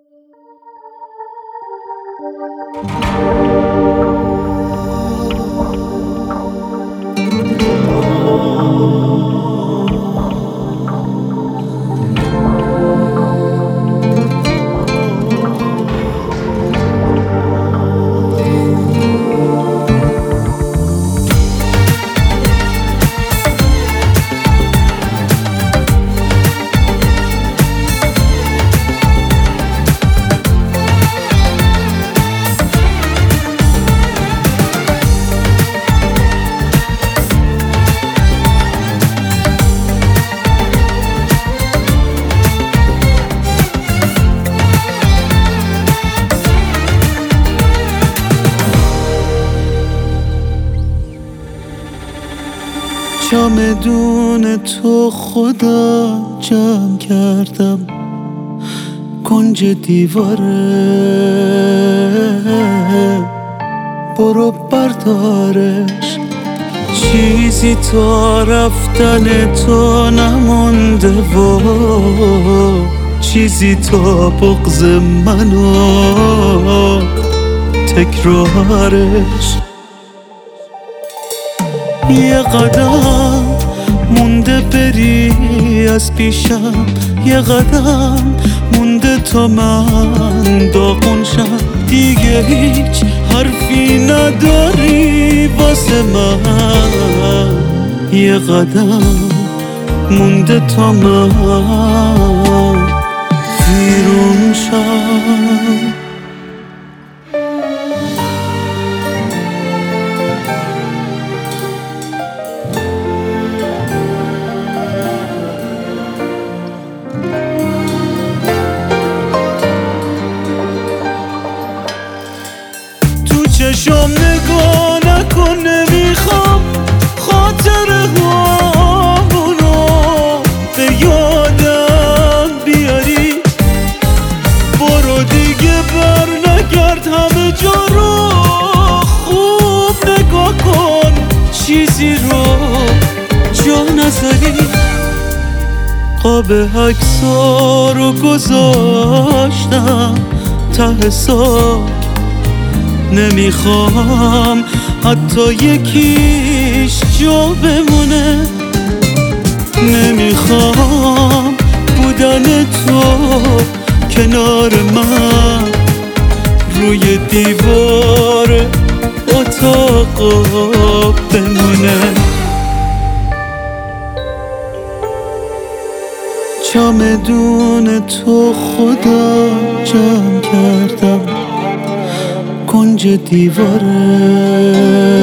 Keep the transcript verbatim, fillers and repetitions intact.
چمدون تو خدا جمع کردم کنج دیواره، برو بردارش، چیزی تا رفتن تو نمونده و چیزی تا بغض منو تکرارش. یه قدم مونده بری از پیشم، یه قدم مونده تا من داغون شم، دیگه هیچ حرفی نداری واسه من، یه قدم مونده تا من ویرون شم. چشم نگاه نکن، نمیخوام خاطره هامونو به یادم بیاری، برو دیگه بر نگرد، همه جا رو خوب نگاه کن، چیزی رو جا نذاری. قاب عکس‌ها رو گذاشتم ته ساک، نمیخوام حتی یکیش جا بمونه، نمیخوام بودن تو کنار من روی دیوار اتاق بمونه. چمدون تو خدا جمع کردم کنج دیواره،